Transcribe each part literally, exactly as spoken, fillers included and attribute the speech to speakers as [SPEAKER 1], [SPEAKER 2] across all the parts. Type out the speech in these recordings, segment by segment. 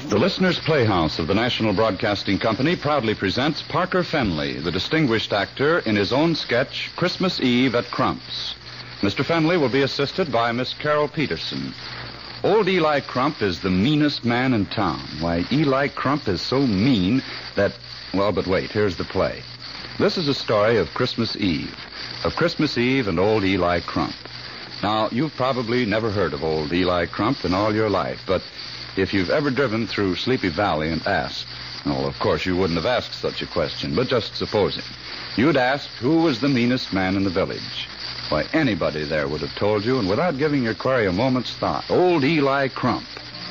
[SPEAKER 1] The Listener's Playhouse of the National Broadcasting Company proudly presents Parker Fenley, the distinguished actor, in his own sketch, Christmas Eve at Crump's. Mister Fenley will be assisted by Miss Carol Peterson. Old Eli Crump is the meanest man in town. Why, Eli Crump is so mean that... Well, but wait, here's the play. This is a story of Christmas Eve, of Christmas Eve and old Eli Crump. Now, you've probably never heard of old Eli Crump in all your life, but if you've ever driven through Sleepy Valley and asked, well, of course you wouldn't have asked such a question, but just supposing, you'd ask who was the meanest man in the village. Why, anybody there would have told you, and without giving your query a moment's thought, old Eli Crump.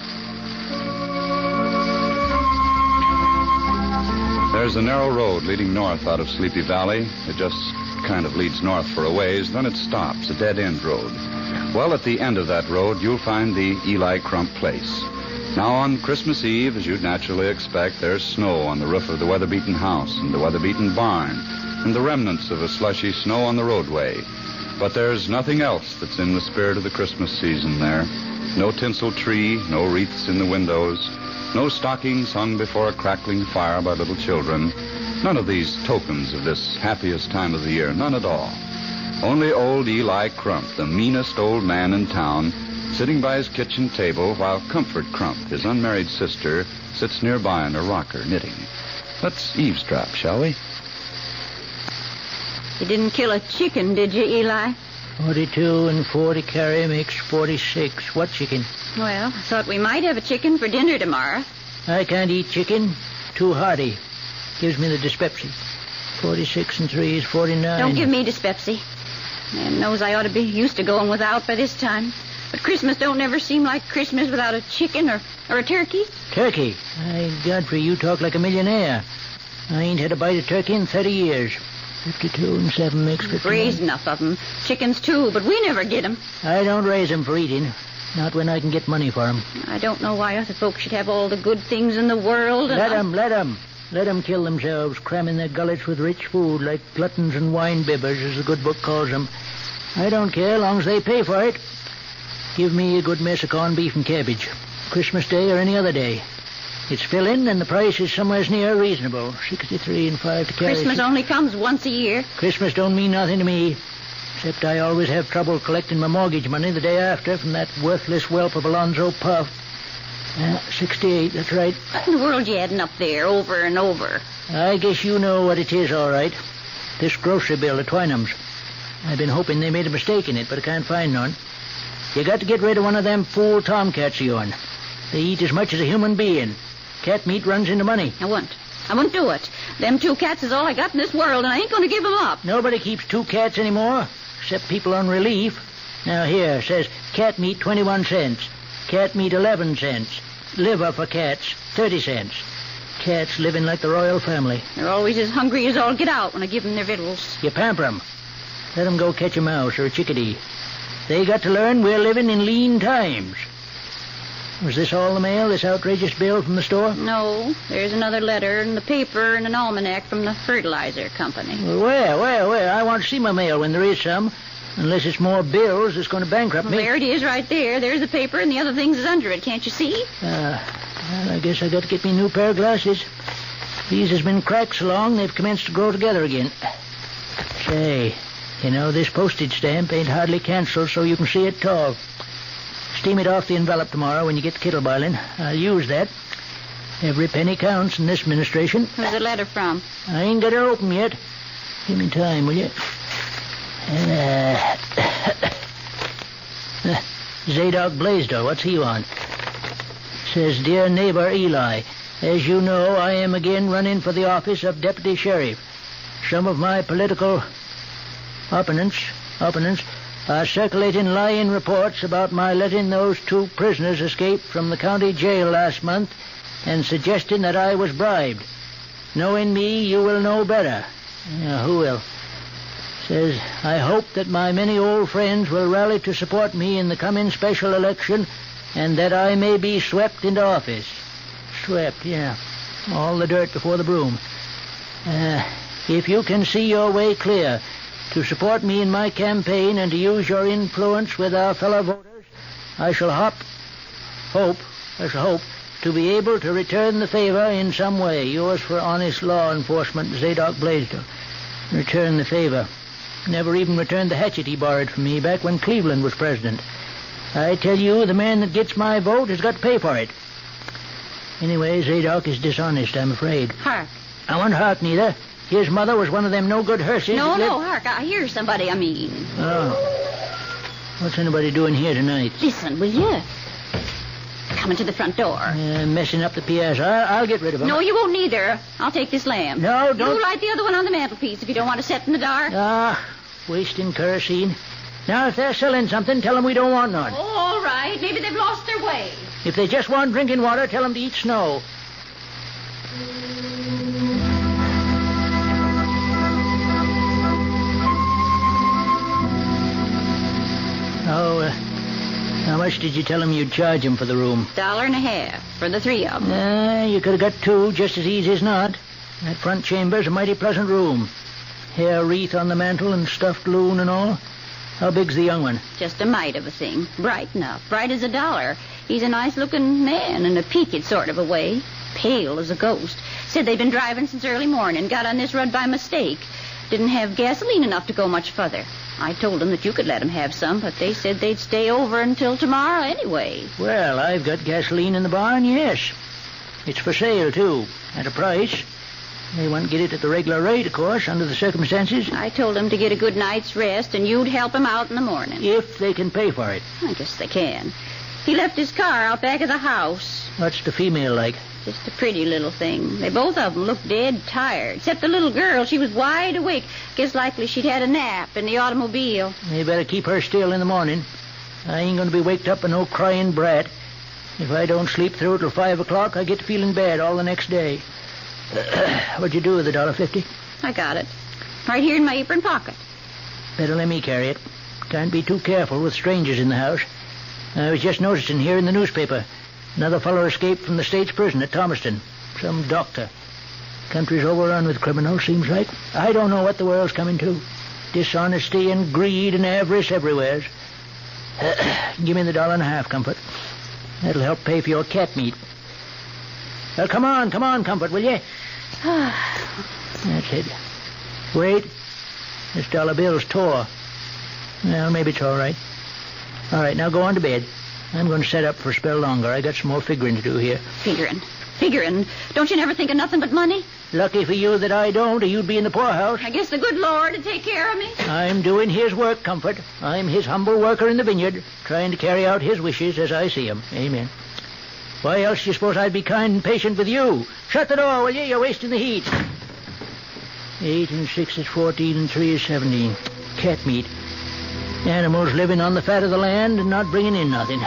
[SPEAKER 1] There's a narrow road leading north out of Sleepy Valley. It just kind of leads north for a ways, then it stops, a dead-end road. Well, at the end of that road, you'll find the Eli Crump place. Now, on Christmas Eve, as you'd naturally expect, there's snow on the roof of the weather-beaten house and the weather-beaten barn, and the remnants of a slushy snow on the roadway. But there's nothing else that's in the spirit of the Christmas season there. No tinsel tree, no wreaths in the windows, no stockings hung before a crackling fire by little children. None of these tokens of this happiest time of the year, none at all. Only old Eli Crump, the meanest old man in town, sitting by his kitchen table while Comfort Crump, his unmarried sister, sits nearby in a rocker knitting. Let's eavesdrop, shall we?
[SPEAKER 2] You didn't kill a chicken, did you, Eli?
[SPEAKER 3] Forty-two and forty carry makes forty-six. What chicken?
[SPEAKER 2] Well, I thought we might have a chicken for dinner tomorrow.
[SPEAKER 3] I can't eat chicken. Too hearty. Gives me the dyspepsy. Forty-six and three is forty-nine.
[SPEAKER 2] Don't give me dyspepsy. Man knows I ought to be used to going without by this time. But Christmas don't never seem like Christmas without a chicken or, or a turkey.
[SPEAKER 3] Turkey? My Godfrey, you talk like a millionaire. I ain't had a bite of turkey in thirty years. Fifty-two and seven makes fifty-nine.
[SPEAKER 2] Raised enough of them. Chickens, too, but we never get 'em.
[SPEAKER 3] I don't raise 'em for eating. Not when I can get money for 'em.
[SPEAKER 2] I don't know why other folks should have all the good things in the world.
[SPEAKER 3] Let 'em, let 'em. Let 'em kill themselves, cramming their gullets with rich food like gluttons and wine bibbers, as the good book calls 'em. I don't care, long as they pay for it. Give me a good mess of corned beef and cabbage. Christmas Day or any other day. It's filling, and the price is somewhere near reasonable. Sixty-three and five to carry.
[SPEAKER 2] Christmas only comes once a year.
[SPEAKER 3] Christmas don't mean nothing to me. Except I always have trouble collecting my mortgage money the day after from that worthless whelp of Alonzo Puff. Uh, sixty-eight, that's right.
[SPEAKER 2] What in the world you adding up there over and over?
[SPEAKER 3] I guess you know what it is, all right. This grocery bill at Twynham's. I've been hoping they made a mistake in it, but I can't find none. You got to get rid of one of them fool tomcats of yourn. They eat as much as a human being. Cat meat runs into money.
[SPEAKER 2] I won't. I won't do it. Them two cats is all I got in this world, and I ain't going to give 'em up.
[SPEAKER 3] Nobody keeps two cats anymore, except people on relief. Now here, says cat meat twenty-one cents. Cat meat eleven cents. Liver for cats, thirty cents. Cats living like the royal family.
[SPEAKER 2] They're always as hungry as all get out when I give 'em their victuals.
[SPEAKER 3] You pamper 'em. Let 'em go catch a mouse or a chickadee. They got to learn we're living in lean times. Was this all the mail, this outrageous bill from the store?
[SPEAKER 2] No. There's another letter and the paper and an almanac from the fertilizer company.
[SPEAKER 3] Well, where, where, where? I want to see my mail when there is some. Unless it's more bills that's going to bankrupt
[SPEAKER 2] well,
[SPEAKER 3] me.
[SPEAKER 2] There it is right there. There's the paper and the other things is under it. Can't you see?
[SPEAKER 3] Uh, well, I guess I got to get me a new pair of glasses. These has been cracked so long they've commenced to grow together again. Say, you know, this postage stamp ain't hardly canceled so you can see it tall. Steam it off the envelope tomorrow when you get the kettle boiling. I'll use that. Every penny counts in this administration.
[SPEAKER 2] Where's the letter from?
[SPEAKER 3] I ain't got her open yet. Give me time, will you? Uh, Zadok Blaisdell, what's he on? Says, Dear Neighbor Eli, as you know, I am again running for the office of Deputy Sheriff. Some of my political opponents, opponents are circulating lying reports about my letting those two prisoners escape from the county jail last month and suggesting that I was bribed. Knowing me, you will know better. Yeah, who will? Says, I hope that my many old friends will rally to support me in the coming special election and that I may be swept into office. Swept, yeah. All the dirt before the broom. Uh, if you can see your way clear to support me in my campaign and to use your influence with our fellow voters, I shall hop, hope, I shall hope to be able to return the favor in some way. Yours for honest law enforcement, Zadok Blaisdell. Return the favor. Never even returned the hatchet he borrowed from me back when Cleveland was president. I tell you, the man that gets my vote has got to pay for it. Anyway, Zadok is dishonest, I'm afraid.
[SPEAKER 2] Hark.
[SPEAKER 3] I won't hark neither. His mother was one of them no-good hearses.
[SPEAKER 2] No,
[SPEAKER 3] that
[SPEAKER 2] no,
[SPEAKER 3] lived-
[SPEAKER 2] hark. I hear somebody, I mean.
[SPEAKER 3] Oh. What's anybody doing here tonight?
[SPEAKER 2] Listen, will you? Coming to the front door.
[SPEAKER 3] Uh, messing up the piazza. I'll, I'll get rid of him.
[SPEAKER 2] No, you won't either. I'll take this lamp.
[SPEAKER 3] No, don't-
[SPEAKER 2] You light the other one on the mantelpiece if you don't want to set in the dark.
[SPEAKER 3] Ah, wasting kerosene. Now, if they're selling something, tell them we don't want none.
[SPEAKER 2] Oh, all right. Maybe they've lost their way.
[SPEAKER 3] If they just want drinking water, tell them to eat snow. Oh, uh, how much did you tell him you'd charge him for the room?
[SPEAKER 2] Dollar and a half for the three of them.
[SPEAKER 3] Uh, you could have got two just as easy as not. That front chamber's a mighty pleasant room. Hair wreath on the mantel and stuffed loon and all. How big's the young one?
[SPEAKER 2] Just a mite of a thing. Bright enough. Bright as a dollar. He's a nice-looking man in a peaked sort of a way. Pale as a ghost. Said they'd been driving since early morning. Got on this road by mistake. Didn't have gasoline enough to go much further. I told them that you could let them have some, but they said they'd stay over until tomorrow anyway.
[SPEAKER 3] Well, I've got gasoline in the barn, yes. It's for sale, too, at a price. They won't get it at the regular rate, of course, under the circumstances.
[SPEAKER 2] I told them to get a good night's rest, and you'd help him out in the morning.
[SPEAKER 3] If they can pay for it.
[SPEAKER 2] I guess they can. He left his car out back of the house.
[SPEAKER 3] What's the female like?
[SPEAKER 2] Just a pretty little thing. They both of them looked dead tired. Except the little girl. She was wide awake. Guess likely she'd had a nap in the automobile.
[SPEAKER 3] You better keep her still in the morning. I ain't going to be waked up by no crying brat. If I don't sleep through till five o'clock, I get feeling bad all the next day. What'd you do with the dollar fifty?
[SPEAKER 2] I got it. Right here in my apron pocket.
[SPEAKER 3] Better let me carry it. Can't be too careful with strangers in the house. I was just noticing here in the newspaper. Another fellow escaped from the state's prison at Thomaston. Some doctor. Country's overrun with criminals, seems like. I don't know what the world's coming to. Dishonesty and greed and avarice everywhere. Give me the dollar and a half, Comfort. That'll help pay for your cat meat. Well, come on, come on, Comfort, will you? That's it. Wait. This dollar bill's tore. Well, maybe it's all right. All right, now go on to bed. I'm going to set up for a spell longer. I got some more figuring to do here.
[SPEAKER 2] Figuring. Figuring. Don't you never think of nothing but money?
[SPEAKER 3] Lucky for you that I don't, or you'd be in the poorhouse.
[SPEAKER 2] I guess the good Lord would take care of me.
[SPEAKER 3] I'm doing his work, Comfort. I'm his humble worker in the vineyard, trying to carry out his wishes as I see 'em. Amen. Why else do you suppose I'd be kind and patient with you? Shut the door, will you? You're wasting the heat. Eight and six is fourteen, and three is seventeen. Cat meat. Animals living on the fat of the land and not bringing in nothing.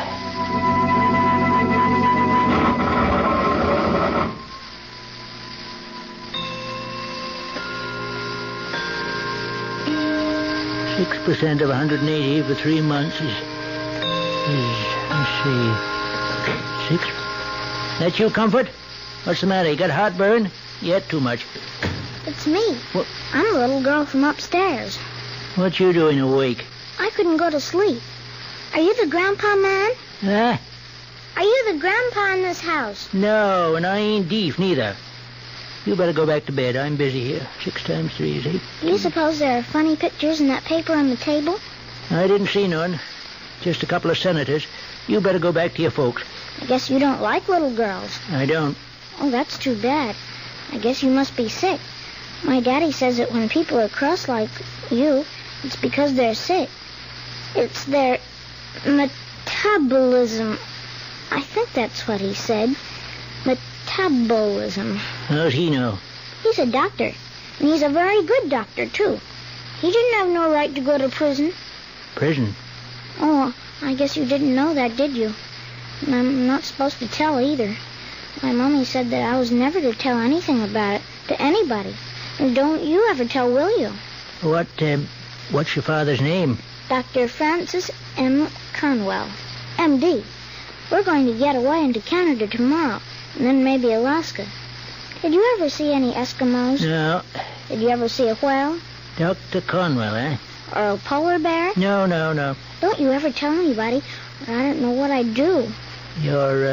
[SPEAKER 3] Six percent of one hundred eighty for three months is, is, let's see, six. That you, Comfort? What's the matter? You got heartburn? You ate too much.
[SPEAKER 4] It's me.
[SPEAKER 3] What?
[SPEAKER 4] I'm a little girl from upstairs.
[SPEAKER 3] What you doing awake?
[SPEAKER 4] I couldn't go to sleep. Are you the grandpa man?
[SPEAKER 3] Huh?
[SPEAKER 4] Are you the grandpa in this house?
[SPEAKER 3] No, and I ain't deef neither. You better go back to bed. I'm busy here. Six times three is eight.
[SPEAKER 4] Do you suppose there are funny pictures in that paper on the table?
[SPEAKER 3] I didn't see none. Just a couple of senators. You better go back to your folks.
[SPEAKER 4] I guess you don't like little girls.
[SPEAKER 3] I don't.
[SPEAKER 4] Oh, that's too bad. I guess you must be sick. My daddy says that when people are cross like you, it's because they're sick. It's their metabolism. I think that's what he said. Metabolism.
[SPEAKER 3] How's he know?
[SPEAKER 4] He's a doctor, and he's a very good doctor, too. He didn't have no right to go to prison.
[SPEAKER 3] Prison?
[SPEAKER 4] Oh, I guess you didn't know that, did you? And I'm not supposed to tell either. My mommy said that I was never to tell anything about it to anybody. And don't you ever tell, will you?
[SPEAKER 3] What, um, what's your father's name?
[SPEAKER 4] Doctor Francis M. Conwell, M D. We're going to get away into Canada tomorrow, and then maybe Alaska. Did you ever see any Eskimos?
[SPEAKER 3] No.
[SPEAKER 4] Did you ever see a whale?
[SPEAKER 3] Doctor Conwell, eh?
[SPEAKER 4] Or a polar bear?
[SPEAKER 3] No, no, no.
[SPEAKER 4] Don't you ever tell anybody, or I don't know what I'd do.
[SPEAKER 3] You're, uh,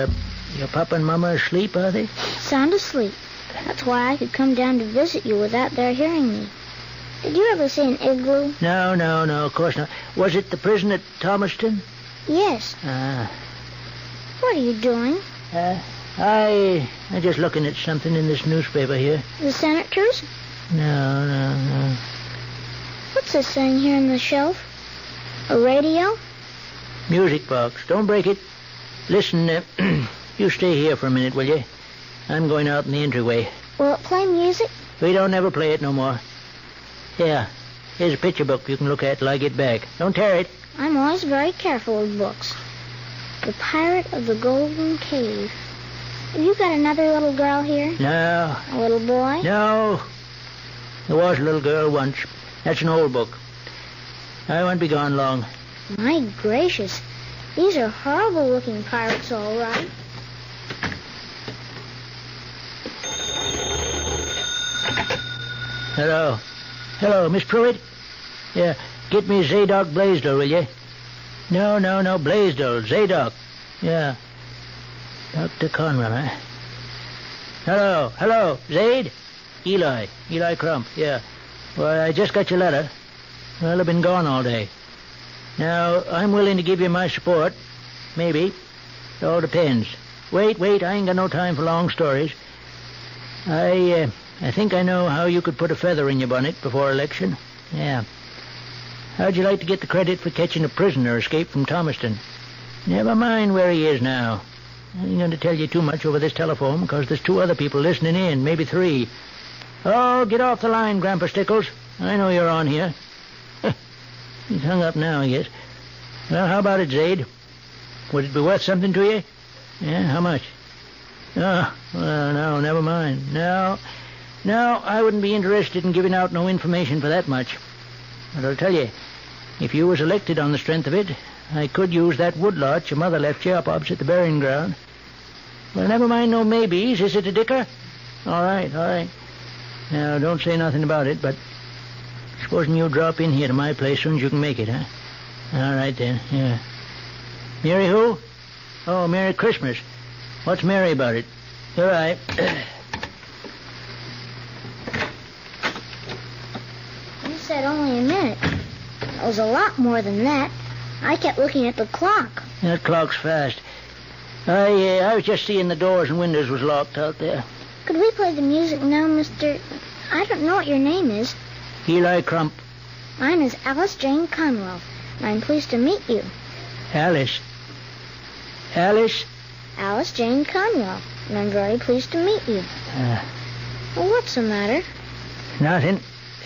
[SPEAKER 3] Your papa and mama asleep, are they?
[SPEAKER 4] Sound asleep. That's why I could come down to visit you without their hearing me. Did you ever see an igloo?
[SPEAKER 3] No, no, no, of course not. Was it the prison at Thomaston?
[SPEAKER 4] Yes.
[SPEAKER 3] Ah.
[SPEAKER 4] What are you doing?
[SPEAKER 3] Uh, I... I'm just looking at something in this newspaper here.
[SPEAKER 4] The senators?
[SPEAKER 3] No, no, no.
[SPEAKER 4] What's this thing here on the shelf? A radio?
[SPEAKER 3] Music box. Don't break it. Listen, uh, you stay here for a minute, will you? I'm going out in the entryway.
[SPEAKER 4] Will it play music?
[SPEAKER 3] We don't ever play it no more. Here, here's a picture book you can look at till I get back. Don't tear it.
[SPEAKER 4] I'm always very careful with books. The Pirate of the Golden Cave. Have you got another little girl here?
[SPEAKER 3] No.
[SPEAKER 4] A little boy?
[SPEAKER 3] No. There was a little girl once. That's an old book. I won't be gone long.
[SPEAKER 4] My gracious. These are horrible-looking pirates, all right.
[SPEAKER 3] Hello. Hello, Miss Pruitt? Yeah, get me Zadok Blaisdell, will you? No, no, no, Blaisdell. Zadok. Yeah. Doctor Conrad, huh? Hello, hello, Zaid? Eli. Eli Crump, yeah. Well, I just got your letter. Well, I've been gone all day. Now, I'm willing to give you my support. Maybe. It all depends. Wait, wait, I ain't got no time for long stories. I, uh, I think I know how you could put a feather in your bonnet before election. Yeah. How'd you like to get the credit for catching a prisoner escaped from Thomaston? Never mind where he is now. I ain't going to tell you too much over this telephone, because there's two other people listening in, maybe three. Oh, get off the line, Grandpa Stickles. I know you're on here. He's hung up now, I guess. Well, how about it, Zaid? Would it be worth something to you? Yeah, how much? Oh, well, no, never mind. No, no, I wouldn't be interested in giving out no information for that much. But I'll tell you, if you was elected on the strength of it, I could use that woodlot your mother left you up opposite the burying ground. Well, never mind no maybes. Is it a dicker? All right, all right. Now, don't say nothing about it, but supposing you drop in here to my place soon as you can make it, huh? All right, then, yeah. Merry who? Oh, Merry Christmas. What's merry about it? All right.
[SPEAKER 4] You said only a minute. It was a lot more than that. I kept looking at the clock.
[SPEAKER 3] That clock's fast. I, uh, I was just seeing the doors and windows was locked out there.
[SPEAKER 4] Could we play the music now, Mister... I don't know what your name is.
[SPEAKER 3] Eli Crump.
[SPEAKER 4] Mine is Alice Jane Conwell, and I'm pleased to meet you.
[SPEAKER 3] Alice. Alice?
[SPEAKER 4] Alice Jane Conwell, and I'm very pleased to meet you.
[SPEAKER 3] Uh,
[SPEAKER 4] Well, what's the matter?
[SPEAKER 3] Nothing.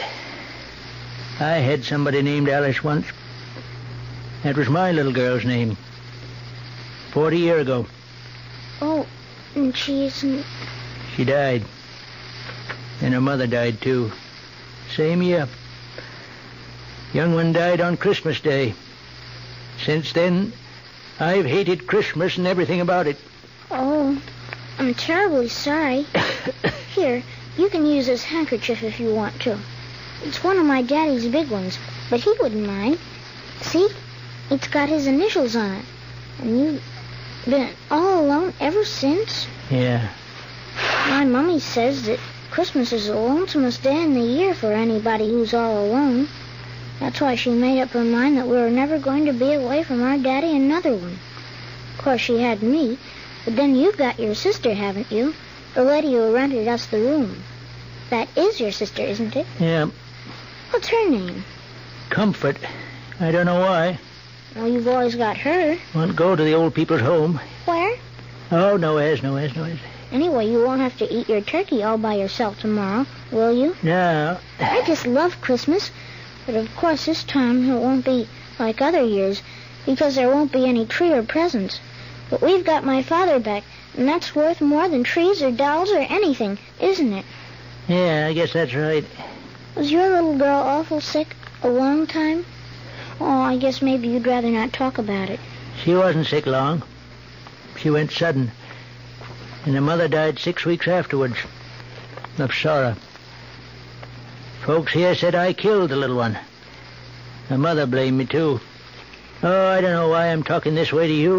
[SPEAKER 3] I had somebody named Alice once. That was my little girl's name. Forty year ago.
[SPEAKER 4] Oh, and she isn't...
[SPEAKER 3] She died. And her mother died, too. Same year. Young one died on Christmas Day. Since then, I've hated Christmas and everything about it.
[SPEAKER 4] Oh, I'm terribly sorry. Here, you can use this handkerchief if you want to. It's one of my daddy's big ones, but he wouldn't mind. See? It's got his initials on it. And you've been all alone ever since?
[SPEAKER 3] Yeah.
[SPEAKER 4] My mummy says that Christmas is the lonesomest day in the year for anybody who's all alone. That's why she made up her mind that we were never going to be away from our daddy another one. Of course, she had me, but then you've got your sister, haven't you? The lady who rented us the room. That is your sister, isn't it?
[SPEAKER 3] Yeah.
[SPEAKER 4] What's her name?
[SPEAKER 3] Comfort. I don't know why.
[SPEAKER 4] Well, you've always got her.
[SPEAKER 3] Won't go to the old people's home.
[SPEAKER 4] Where?
[SPEAKER 3] Oh, nowheres, nowheres, nowheres.
[SPEAKER 4] Anyway, you won't have to eat your turkey all by yourself tomorrow, will you?
[SPEAKER 3] No.
[SPEAKER 4] I just love Christmas. But of course this time it won't be like other years, because there won't be any tree or presents. But we've got my father back, and that's worth more than trees or dolls or anything, isn't it?
[SPEAKER 3] Yeah, I guess that's right.
[SPEAKER 4] Was your little girl awful sick a long time? Oh, I guess maybe you'd rather not talk about it.
[SPEAKER 3] She wasn't sick long. She went sudden. And her mother died six weeks afterwards. Of sorrow. Folks here said I killed the little one. Her mother blamed me, too. Oh, I don't know why I'm talking this way to you.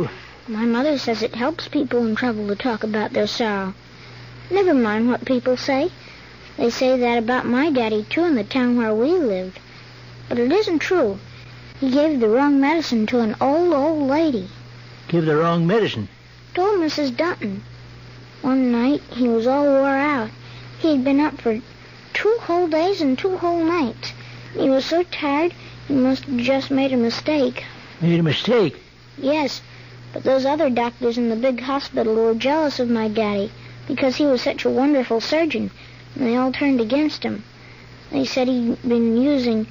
[SPEAKER 4] My mother says it helps people in trouble to talk about their sorrow. Never mind what people say. They say that about my daddy, too, in the town where we lived. But it isn't true. He gave the wrong medicine to an old, old lady.
[SPEAKER 3] Give the wrong medicine?
[SPEAKER 4] Told Missus Dutton. One night, he was all wore out. He had been up for two whole days and two whole nights. He was so tired, he must have just made a mistake.
[SPEAKER 3] Made a mistake?
[SPEAKER 4] Yes, but those other doctors in the big hospital were jealous of my daddy because he was such a wonderful surgeon, and they all turned against him. They said he'd been using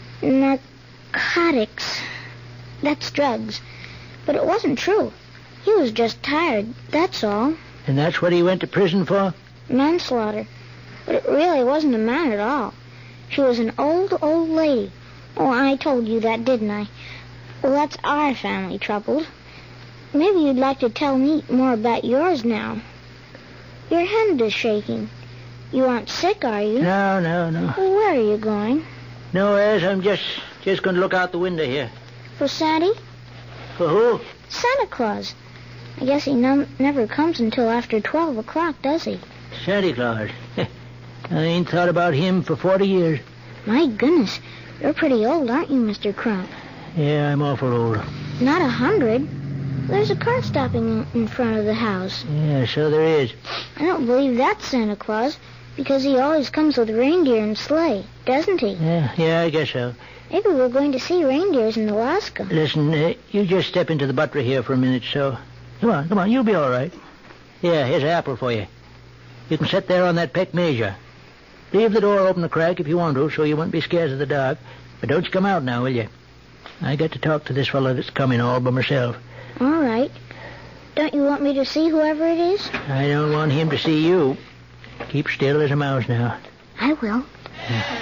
[SPEAKER 4] narcotics. That's drugs. But it wasn't true. He was just tired, that's all.
[SPEAKER 3] And that's what he went to prison for?
[SPEAKER 4] Manslaughter. But it really wasn't a man at all. She was an old, old lady. Oh, I told you that, didn't I? Well, that's our family troubles. Maybe you'd like to tell me more about yours now. Your hand is shaking. You aren't sick, are you?
[SPEAKER 3] No, no, no.
[SPEAKER 4] Well, where are you going?
[SPEAKER 3] Nowhere. I'm just just going to look out the window here.
[SPEAKER 4] For Sandy?
[SPEAKER 3] For who?
[SPEAKER 4] Santa Claus. I guess he num- never comes until after twelve o'clock, does he?
[SPEAKER 3] Santa Claus. I ain't thought about him for forty years.
[SPEAKER 4] My goodness. You're pretty old, aren't you, Mister Crump?
[SPEAKER 3] Yeah, I'm awful old.
[SPEAKER 4] Not a hundred. There's a car stopping in front of the house.
[SPEAKER 3] Yeah, so there is.
[SPEAKER 4] I don't believe that's Santa Claus, because he always comes with reindeer and sleigh, doesn't he?
[SPEAKER 3] Yeah, yeah, I guess so.
[SPEAKER 4] Maybe we're going to see reindeers in Alaska.
[SPEAKER 3] Listen, uh, you just step into the buttery here for a minute, so... Come on, come on, you'll be all right. Yeah, here's an apple for you. You can sit there on that peck measure. Leave the door open a crack if you want to, so you won't be scared of the dark. But don't you come out now, will you? I got to talk to this fellow that's coming all by myself.
[SPEAKER 4] All right. Don't you want me to see whoever it is?
[SPEAKER 3] I don't want him to see you. Keep still as a mouse now.
[SPEAKER 4] I will.
[SPEAKER 3] Yeah.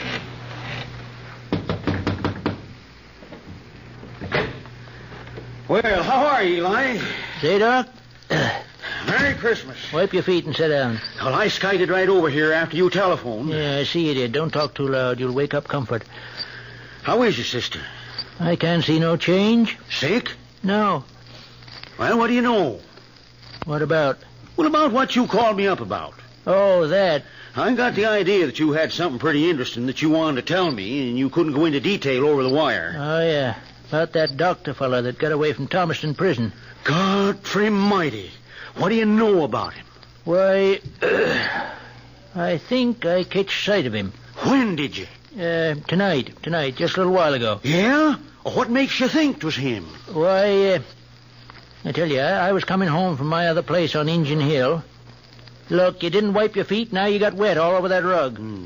[SPEAKER 5] Well, how are you, Eli?
[SPEAKER 3] Say, Doc.
[SPEAKER 5] Merry Christmas.
[SPEAKER 3] Wipe your feet and sit down.
[SPEAKER 5] Well, I skited right over here after you telephoned.
[SPEAKER 3] Yeah, I see you did. Don't talk too loud. You'll wake up Comfort.
[SPEAKER 5] How is your sister?
[SPEAKER 3] I can't see no change.
[SPEAKER 5] Sick?
[SPEAKER 3] No.
[SPEAKER 5] Well, what do you know?
[SPEAKER 3] What about?
[SPEAKER 5] What about what you called me up about?
[SPEAKER 3] Oh, that.
[SPEAKER 5] I got the idea that you had something pretty interesting that you wanted to tell me, and you couldn't go into detail over the wire.
[SPEAKER 3] Oh, yeah. About that doctor fella that got away from Thomaston Prison.
[SPEAKER 5] Godfrey mighty. What do you know about him?
[SPEAKER 3] Why, uh, I think I catch sight of him.
[SPEAKER 5] When did you?
[SPEAKER 3] Uh, tonight. Tonight, just a little while ago.
[SPEAKER 5] Yeah? What makes you think 'twas him?
[SPEAKER 3] Why, uh, I tell you, I, I was coming home from my other place on Indian Hill. Look, you didn't wipe your feet, now you got wet all over that rug.
[SPEAKER 5] Hmm.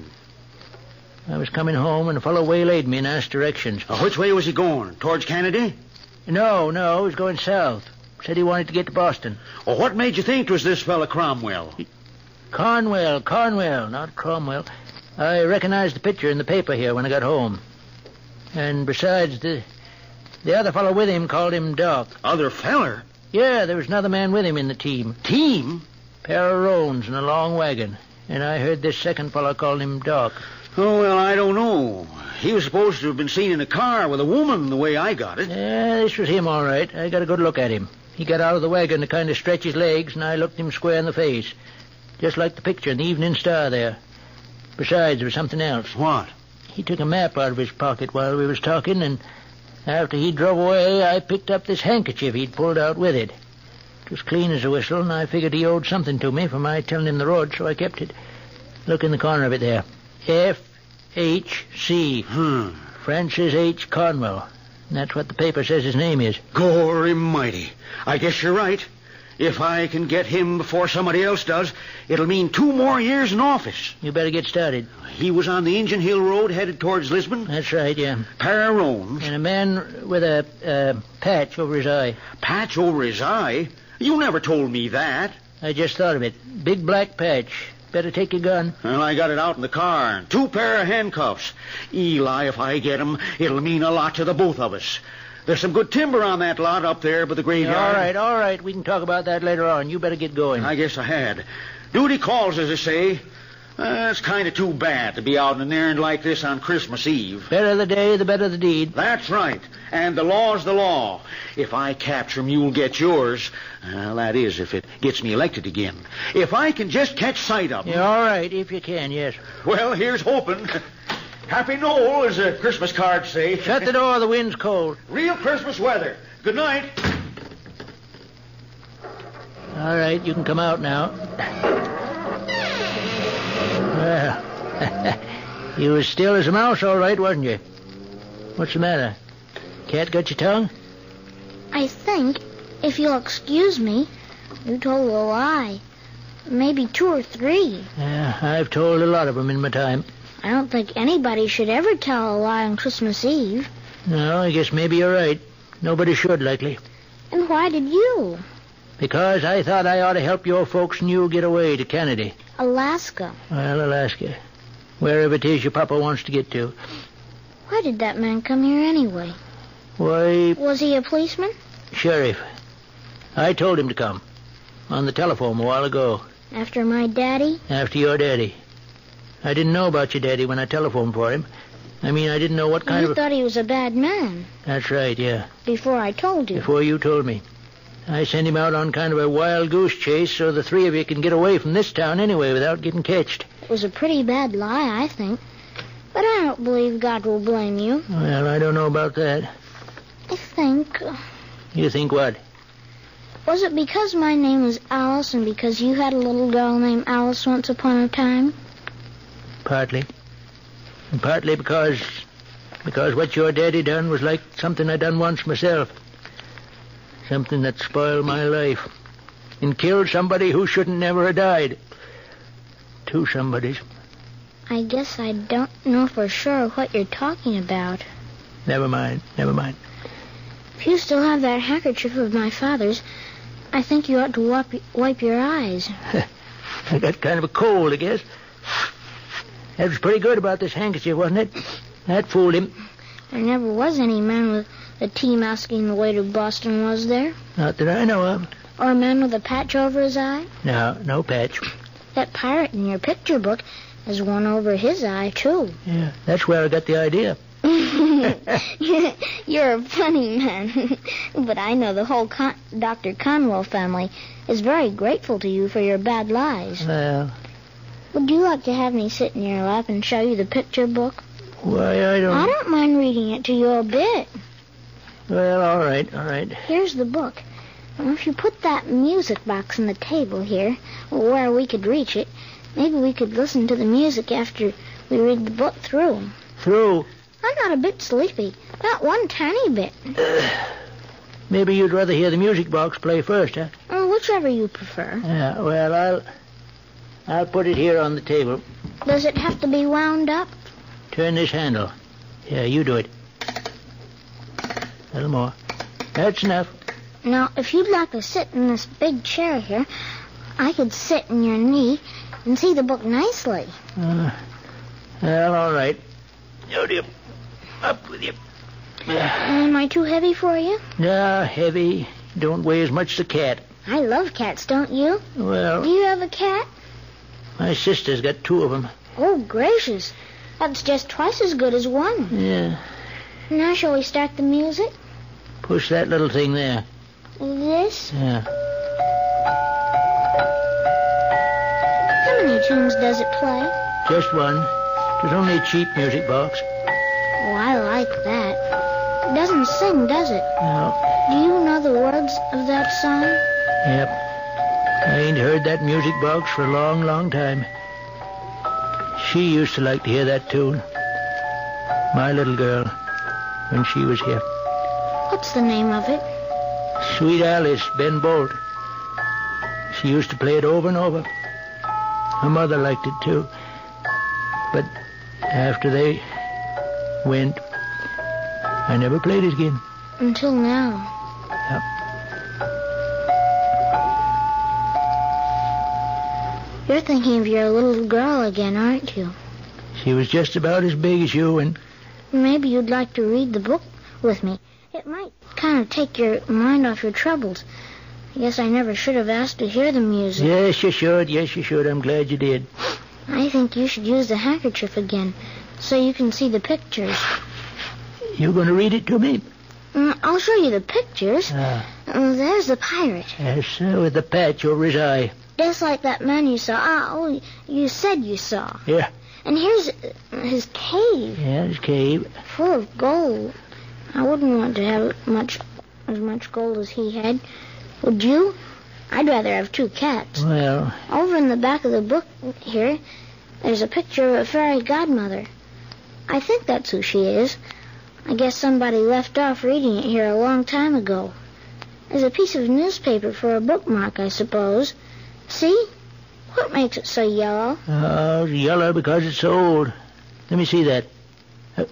[SPEAKER 3] I was coming home, and a fellow waylaid me and asked directions.
[SPEAKER 5] Uh, which way was he going? Towards Canada?
[SPEAKER 3] No, no, he was going south. Said he wanted to get to Boston.
[SPEAKER 5] Well, what made you think 'twas this fella Cromwell?
[SPEAKER 3] Cornwell, Cornwell, not Cromwell. I recognized the picture in the paper here when I got home. And besides, the the other fellow with him called him Doc.
[SPEAKER 5] Other feller?
[SPEAKER 3] Yeah, there was another man with him in the team.
[SPEAKER 5] Team?
[SPEAKER 3] Pair of roans and a long wagon. And I heard this second fellow called him Doc.
[SPEAKER 5] Oh, well, I don't know. He was supposed to have been seen in a car with a woman, the way I got it.
[SPEAKER 3] Yeah, this was him, all right. I got a good look at him. He got out of the wagon to kind of stretch his legs, and I looked him square in the face. Just like the picture in the Evening Star there. Besides, there was something else.
[SPEAKER 5] What?
[SPEAKER 3] He took a map out of his pocket while we was talking, and after he drove away, I picked up this handkerchief he'd pulled out with it. It was clean as a whistle, and I figured he owed something to me for my telling him the road, so I kept it. Look in the corner of it there. F H C.
[SPEAKER 5] Hmm.
[SPEAKER 3] Francis H. Cornwell. And that's what the paper says his name is.
[SPEAKER 5] Gory mighty. I guess you're right. If I can get him before somebody else does, it'll mean two more years in office.
[SPEAKER 3] You better get started.
[SPEAKER 5] He was on the Indian Hill Road headed towards Lisbon.
[SPEAKER 3] That's right, yeah.
[SPEAKER 5] Pair of roans.
[SPEAKER 3] And a man with a uh, patch over his eye.
[SPEAKER 5] Patch over his eye? You never told me that.
[SPEAKER 3] I just thought of it. Big black patch. Better take your gun.
[SPEAKER 5] Well, I got it out in the car. Two pair of handcuffs. Eli, if I get 'em, it'll mean a lot to the both of us. There's some good timber on that lot up there by the graveyard.
[SPEAKER 3] All right, all right. We can talk about that later on. You better get going.
[SPEAKER 5] I guess I had. Duty calls, as they say. Uh, it's kind of too bad to be out on an errand like this on Christmas Eve.
[SPEAKER 3] Better the day, the better the deed.
[SPEAKER 5] That's right. And the law's the law. If I capture him, you'll get yours. Well, that is, if it gets me elected again. If I can just catch sight of him.
[SPEAKER 3] Yeah, all right, if you can, yes.
[SPEAKER 5] Well, here's hoping. Happy Noel, as the Christmas cards say.
[SPEAKER 3] Shut the door, the wind's cold.
[SPEAKER 5] Real Christmas weather. Good night.
[SPEAKER 3] All right, you can come out now. Well, you was still as a mouse, all right, wasn't you? What's the matter? Cat got your tongue?
[SPEAKER 4] I think, if you'll excuse me, you told a lie. Maybe two or three.
[SPEAKER 3] Yeah, I've told a lot of them in my time.
[SPEAKER 4] I don't think anybody should ever tell a lie on Christmas Eve.
[SPEAKER 3] No, I guess maybe you're right. Nobody should, likely.
[SPEAKER 4] And why did you?
[SPEAKER 3] Because I thought I ought to help your folks and you get away to Canada.
[SPEAKER 4] Alaska.
[SPEAKER 3] Well, Alaska. Wherever it is your papa wants to get to.
[SPEAKER 4] Why did that man come here anyway?
[SPEAKER 3] Why,
[SPEAKER 4] Was he a policeman?
[SPEAKER 3] Sheriff. I told him to come. On the telephone a while ago.
[SPEAKER 4] After my daddy?
[SPEAKER 3] After your daddy. I didn't know about your daddy when I telephoned for him. I mean, I didn't know what kind
[SPEAKER 4] you
[SPEAKER 3] of...
[SPEAKER 4] thought he was a bad man.
[SPEAKER 3] That's right, yeah.
[SPEAKER 4] Before I told you.
[SPEAKER 3] Before you told me. I sent him out on kind of a wild goose chase so the three of you can get away from this town anyway without getting catched.
[SPEAKER 4] It was a pretty bad lie, I think. But I don't believe God will blame you.
[SPEAKER 3] Well, I don't know about that.
[SPEAKER 4] I think... uh,
[SPEAKER 3] You think what?
[SPEAKER 4] Was it because my name was Alice and because you had a little girl named Alice once upon a time?
[SPEAKER 3] Partly. And partly because... Because what your daddy done was like something I done once myself. Something that spoiled my life. And killed somebody who shouldn't never have died. Two somebodies.
[SPEAKER 4] I guess I don't know for sure what you're talking about.
[SPEAKER 3] Never mind, never mind.
[SPEAKER 4] If you still have that handkerchief of my father's, I think you ought to wipe, wipe your eyes.
[SPEAKER 3] I got kind of a cold, I guess. That was pretty good about this handkerchief, wasn't it? That fooled him.
[SPEAKER 4] There never was any man with a team asking the way to Boston, was there?
[SPEAKER 3] Not that I know of.
[SPEAKER 4] Or a man with a patch over his eye?
[SPEAKER 3] No, no patch.
[SPEAKER 4] That pirate in your picture book has one over his eye, too.
[SPEAKER 3] Yeah, that's where I got the idea.
[SPEAKER 4] You're a funny man. But I know the whole Con- Doctor Conwell family is very grateful to you for your bad lies.
[SPEAKER 3] Well,
[SPEAKER 4] Would you like to have me sit in your lap and show you the picture book?
[SPEAKER 3] why, I don't...
[SPEAKER 4] I don't mind reading it to you a bit.
[SPEAKER 3] Well, all right, all right.
[SPEAKER 4] Here's the book. Now, if you put that music box on the table here, where we could reach it, maybe we could listen to the music after we read the book through.
[SPEAKER 3] Through.
[SPEAKER 4] I'm not a bit sleepy. Not one tiny bit.
[SPEAKER 3] Maybe you'd rather hear the music box play first, huh?
[SPEAKER 4] Oh, whichever you prefer.
[SPEAKER 3] Yeah, well, I'll... I'll put it here on the table.
[SPEAKER 4] Does it have to be wound up?
[SPEAKER 3] Turn this handle. Yeah, you do it. A little more. That's enough.
[SPEAKER 4] Now, if you'd like to sit in this big chair here, I could sit in your knee and see the book nicely.
[SPEAKER 3] Uh, well, all right. Oh, dear. Up with you.
[SPEAKER 4] Am I too heavy for you?
[SPEAKER 3] No, heavy. Don't weigh as much as a cat.
[SPEAKER 4] I love cats, don't you? Do
[SPEAKER 3] Well,
[SPEAKER 4] you have a cat?
[SPEAKER 3] my sister's got two of them.
[SPEAKER 4] Oh, gracious. That's just twice as good as one.
[SPEAKER 3] Yeah.
[SPEAKER 4] Now, shall we start the music?
[SPEAKER 3] Push that little thing there.
[SPEAKER 4] This?
[SPEAKER 3] Yeah.
[SPEAKER 4] How many tunes does it play?
[SPEAKER 3] Just one. It was only a cheap music box.
[SPEAKER 4] Oh, I like that. It doesn't sing, does it?
[SPEAKER 3] No.
[SPEAKER 4] Do you know the words of that song?
[SPEAKER 3] Yep. I ain't heard that music box for a long, long time. She used to like to hear that tune. My little girl, when she was here.
[SPEAKER 4] What's the name of it?
[SPEAKER 3] Sweet Alice, Ben Bolt. She used to play it over and over. Her mother liked it too. But after they went, I never played it again.
[SPEAKER 4] Until now.
[SPEAKER 3] Yep.
[SPEAKER 4] You're thinking of your little girl again, aren't you?
[SPEAKER 3] She was just about as big as you, and
[SPEAKER 4] Maybe you'd like to read the book with me. It might kind of take your mind off your troubles. I guess I never should have asked to hear the music.
[SPEAKER 3] yes, you should. Yes, you should. I'm glad you did.
[SPEAKER 4] I think you should use the handkerchief again, so you can see the pictures.
[SPEAKER 3] You going to read it to me?
[SPEAKER 4] Mm, I'll show you the pictures.
[SPEAKER 3] Ah.
[SPEAKER 4] Uh, there's the pirate.
[SPEAKER 3] Yes, uh, with the patch over his eye.
[SPEAKER 4] Just like that man you saw. Ah, oh, you said you saw.
[SPEAKER 3] Yeah.
[SPEAKER 4] And here's uh, his cave.
[SPEAKER 3] Yeah, his cave.
[SPEAKER 4] Full of gold. I wouldn't want to have much as much gold as he had. Would you? I'd rather have two cats.
[SPEAKER 3] Well...
[SPEAKER 4] Over in the back of the book here, there's a picture of a fairy godmother. I think that's who she is. I guess somebody left off reading it here a long time ago. There's a piece of newspaper for a bookmark, I suppose. See? What makes it so yellow?
[SPEAKER 3] Oh, it's yellow because it's so old. Let me see that. Uh,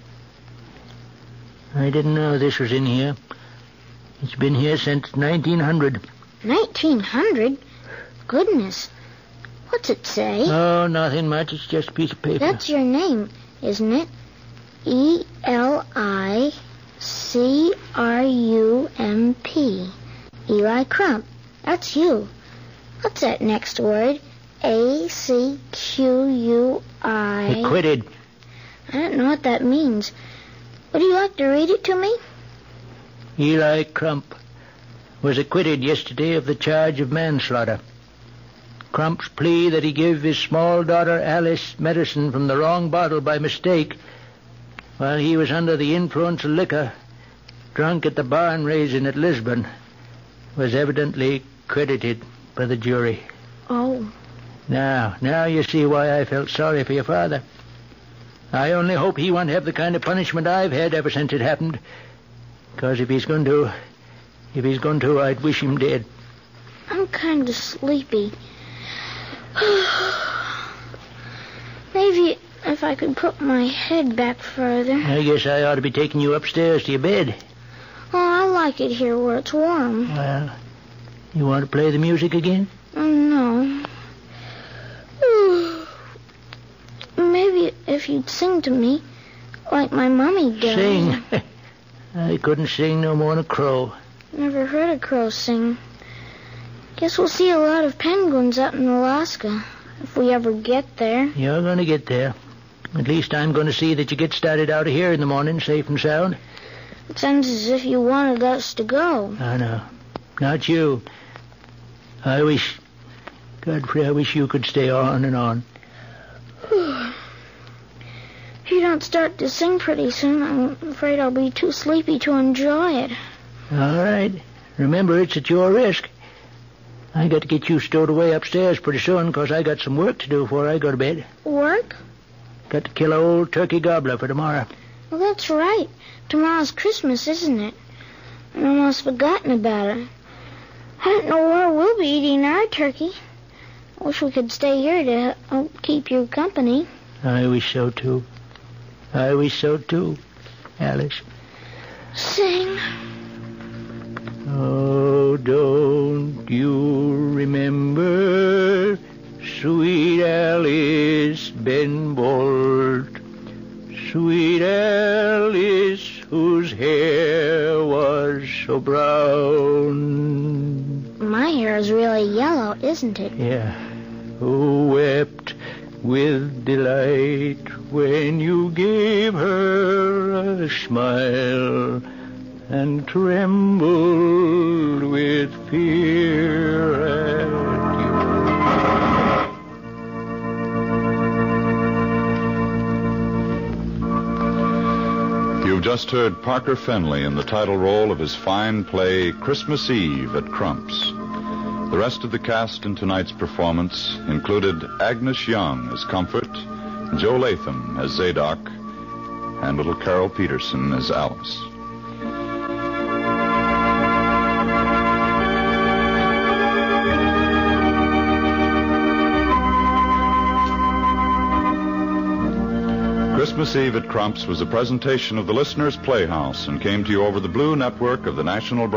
[SPEAKER 3] I didn't know this was in here. It's been here since nineteen hundred.
[SPEAKER 4] nineteen hundred? Goodness. What's it say?
[SPEAKER 3] Oh, nothing much. It's just a piece of paper.
[SPEAKER 4] That's your name, isn't it? E L I C R U M P. Eli Crump. That's you. What's that next word? A C Q U I...
[SPEAKER 3] Acquitted.
[SPEAKER 4] I don't know what that means. Would you like to read it to me?
[SPEAKER 3] Eli Crump was acquitted yesterday of the charge of manslaughter. Crump's plea that he gave his small daughter Alice medicine from the wrong bottle by mistake while he was under the influence of liquor, drunk at the barn raising at Lisbon, was evidently credited by the jury.
[SPEAKER 4] Oh.
[SPEAKER 3] Now, now you see why I felt sorry for your father. I only hope he won't have the kind of punishment I've had ever since it happened. Because if he's going to, if he's going to, I'd wish him dead.
[SPEAKER 4] I'm kind of sleepy. Maybe if I could put my head back further.
[SPEAKER 3] I guess I ought to be taking you upstairs to your bed.
[SPEAKER 4] Oh, I like it here where it's warm.
[SPEAKER 3] Well, you want to play the music again?
[SPEAKER 4] Oh, no. Maybe if you'd sing to me, like my mommy does.
[SPEAKER 3] Sing? I couldn't sing no more than a crow.
[SPEAKER 4] Never heard a crow sing. Guess we'll see a lot of penguins out in Alaska, if we ever get there.
[SPEAKER 3] You're going to get there. At least I'm going to see that you get started out of here in the morning, safe and sound.
[SPEAKER 4] It sounds as if you wanted us to go.
[SPEAKER 3] I know. Not you. I wish... Godfrey, I wish you could stay on and on.
[SPEAKER 4] If you don't start to sing pretty soon, I'm afraid I'll be too sleepy to enjoy it.
[SPEAKER 3] All right. Remember, it's at your risk. I got to get you stowed away upstairs pretty soon, because I got some work to do before I go to bed.
[SPEAKER 4] Work?
[SPEAKER 3] Got to kill an old turkey gobbler for tomorrow.
[SPEAKER 4] Well, that's right. Tomorrow's Christmas, isn't it? I almost forgotten about it. I don't know where we'll be eating our turkey. I wish we could stay here to help keep you company.
[SPEAKER 3] I wish so, too. I wish so, too, Alice.
[SPEAKER 4] Sing.
[SPEAKER 3] Oh, don't you remember sweet Alice Benbolt, sweet Alice whose hair was so brown?
[SPEAKER 4] My hair is really yellow, isn't it?
[SPEAKER 3] Yeah. Who wept with delight when you gave her a smile and trembled with fear at
[SPEAKER 1] you. You've just heard Parker Fenley in the title role of his fine play Christmas Eve at Crump's. The rest of the cast in tonight's performance included Agnes Young as Comfort, Joe Latham as Zadok, and little Carol Peterson as Alice. Christmas Eve at Crump's was a presentation of the Listener's Playhouse and came to you over the Blue Network of the National